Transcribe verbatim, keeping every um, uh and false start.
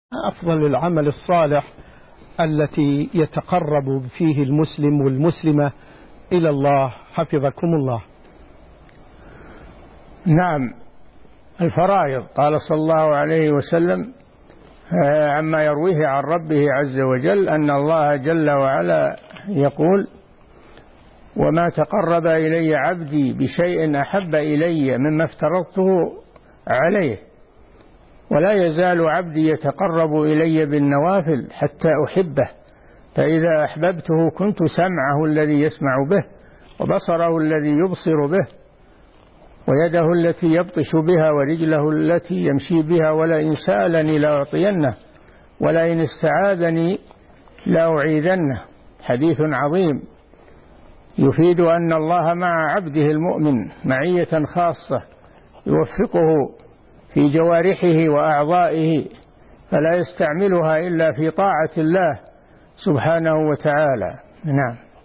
أفضل العمل الصالح التي يتقرب فيه المسلم والمسلمة إلى الله حفظكم الله؟ نعم، الفرائض. قال صلى الله عليه وسلم عما يرويه عن ربه عز وجل أن الله جل وعلا يقول: وما تقرب إلي عبدي بشيء أحب إلي مما افترضته عليه، ولا يزال عبدي يتقرب إلي بالنوافل حتى أحبه، فإذا أحببته كنت سمعه الذي يسمع به، وبصره الذي يبصر به، ويده التي يبطش بها، ورجله التي يمشي بها، ولئن سألني لأعطينه، ولئن استعاذني لأعيذنه. حديث عظيم يفيد أن الله مع عبده المؤمن معية خاصة، يوفقه في جوارحه وأعضائه، فلا يستعملها إلا في طاعة الله سبحانه وتعالى. نعم.